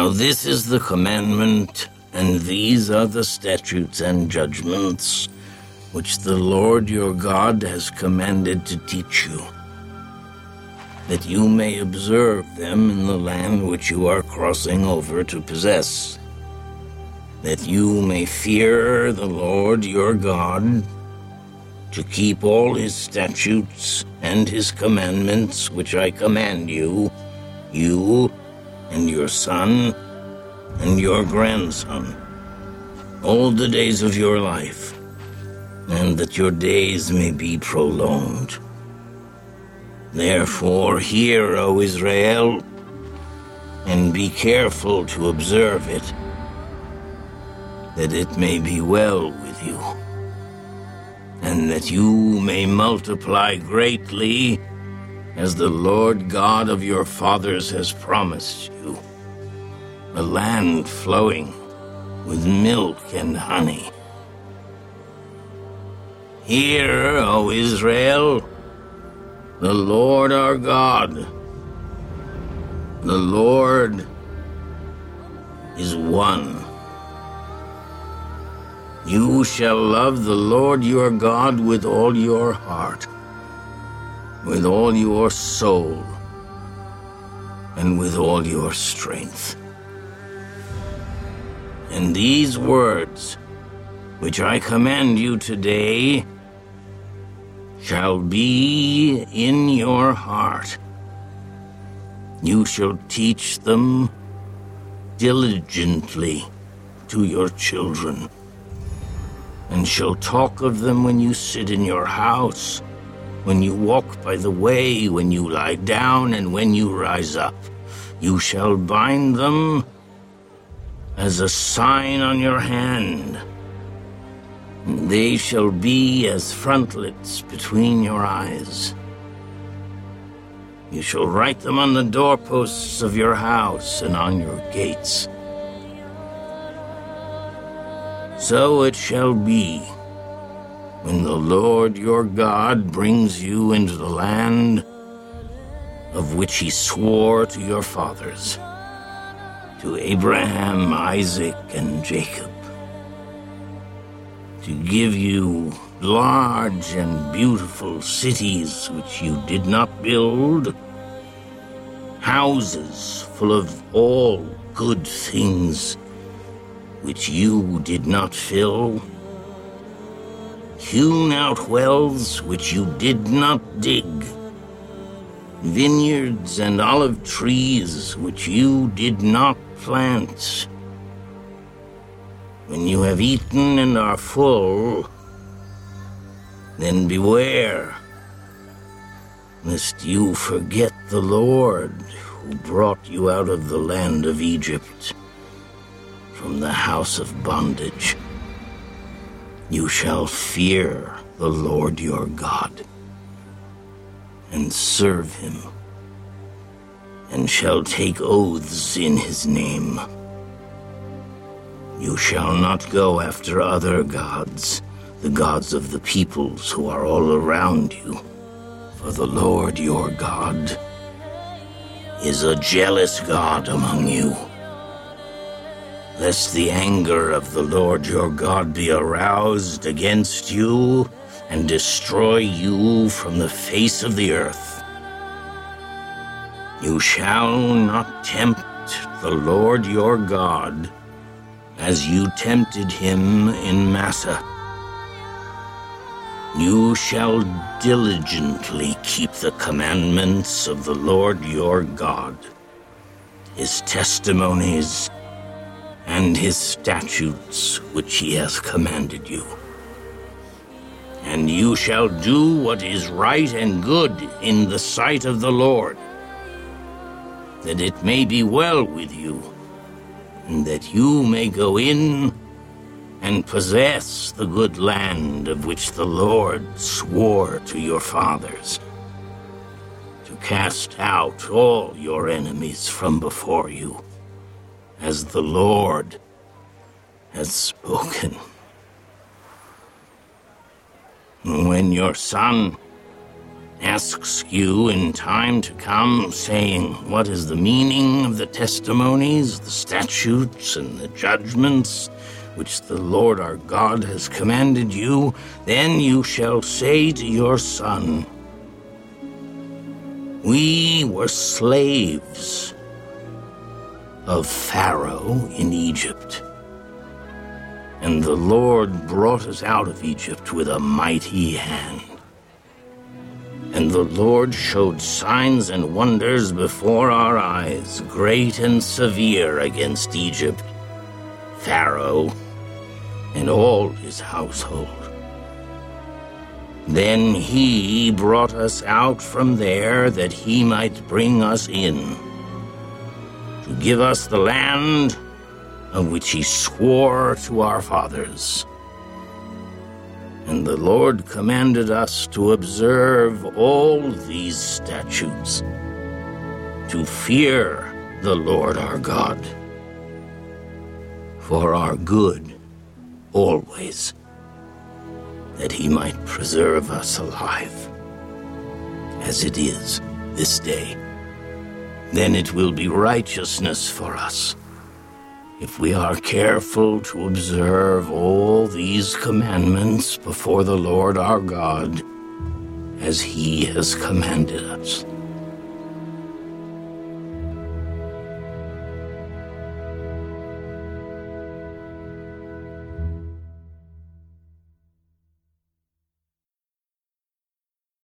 Now this is the commandment, and these are the statutes and judgments which the Lord your God has commanded to teach you, that you may observe them in the land which you are crossing over to possess, that you may fear the Lord your God, to keep all his statutes and his commandments which I command you, you and your son and your grandson, all the days of your life, and that your days may be prolonged. Therefore hear, O Israel, and be careful to observe it, that it may be well with you, and that you may multiply greatly, as the Lord God of your fathers has promised you, a land flowing with milk and honey. Hear, O Israel, the Lord our God, the Lord is one. You shall love the Lord your God with all your heart, with all your soul, and with all your strength. And these words, which I command you today, shall be in your heart. You shall teach them diligently to your children, and shall talk of them when you sit in your house, when you walk by the way, when you lie down, and when you rise up. You shall bind them as a sign on your hand. They shall be as frontlets between your eyes. You shall write them on the doorposts of your house and on your gates. So it shall be, when the Lord your God brings you into the land of which he swore to your fathers, to Abraham, Isaac, and Jacob, to give you large and beautiful cities which you did not build, houses full of all good things which you did not fill, hewn out wells which you did not dig, vineyards and olive trees which you did not plant. When you have eaten and are full, then beware, lest you forget the Lord who brought you out of the land of Egypt, from the house of bondage. You shall fear the Lord your God, and serve him, and shall take oaths in his name. You shall not go after other gods, the gods of the peoples who are all around you, for the Lord your God is a jealous God among you. Lest the anger of the Lord your God be aroused against you and destroy you from the face of the earth. You shall not tempt the Lord your God as you tempted him in Massah. You shall diligently keep the commandments of the Lord your God, his testimonies, and his statutes which he has commanded you. And you shall do what is right and good in the sight of the Lord, that it may be well with you, and that you may go in and possess the good land of which the Lord swore to your fathers, to cast out all your enemies from before you, as the Lord has spoken. When your son asks you in time to come, saying, "What is the meaning of the testimonies, the statutes, and the judgments which the Lord our God has commanded you?" then you shall say to your son, "We were slaves of Pharaoh in Egypt, and the Lord brought us out of Egypt with a mighty hand. And the Lord showed signs and wonders before our eyes, great and severe, against Egypt, Pharaoh, and all his household. Then he brought us out from there that he might bring us in, to give us the land of which he swore to our fathers. And the Lord commanded us to observe all these statutes, to fear the Lord our God, for our good always, that he might preserve us alive, as it is this day. Then it will be righteousness for us, if we are careful to observe all these commandments before the Lord our God, as he has commanded us."